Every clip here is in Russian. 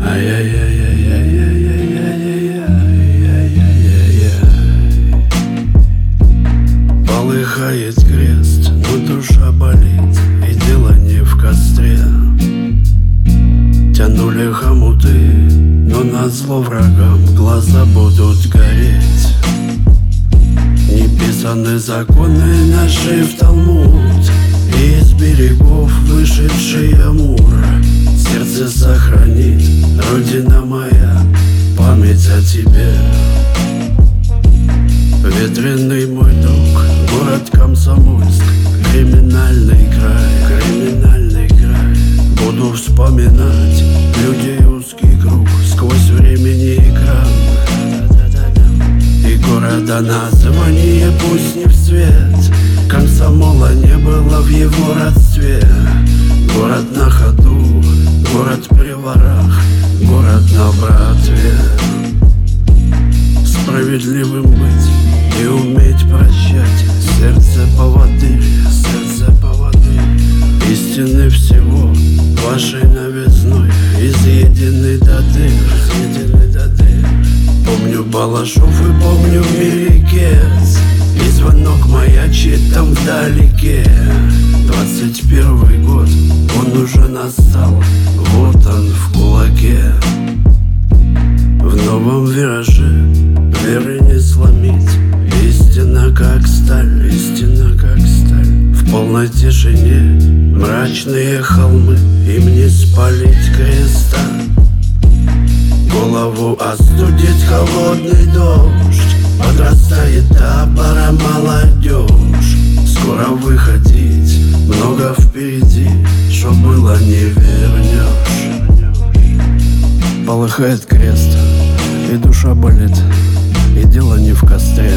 Полыхает крест, но душа болит, и дело не в костре. Тянули хомуты, но назло врагам глаза будут гореть. Не писаны законы наши в Талмуд, и из берегов вышедший Амур. Сердце сохранит, Родина моя, память о тебе. Ветреный мой друг, город Комсомольск, криминальный край, криминальный край. Буду вспоминать людей узкий круг сквозь времени экран. И города название пусть не в цвет, комсомола не было в его родстве. Город на ходу, город при ворах, город на братве. Справедливым быть и уметь прощать, сердце поводырь, сердце поводырь. Истины всего вашей новизной изъедены до дыр, изъедены до дыр. Помню Балашов и помню Меликец, и звонок маячит там вдалеке. 21 год, он уже настал, вот он в кулаке. В новом вираже веры не сломить, истина как сталь, истина как сталь. В полной тишине мрачные холмы, им не спалить креста. Голову остудит холодный дождь, подрастает та пора молодежь. Скоро выходить, много впереди, что было не вернешь. Полыхает крест, и душа болит, и дело не в костре.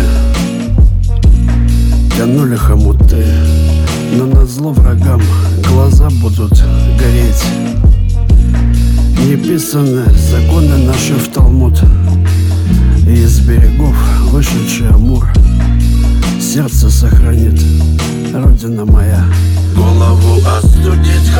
Тянули хомуты, но назло врагам глаза будут гореть. Не писаны законы наши в Талмуд, и из берегов вышедший Амур. Сердце сохранит, Родина моя. Голову остудит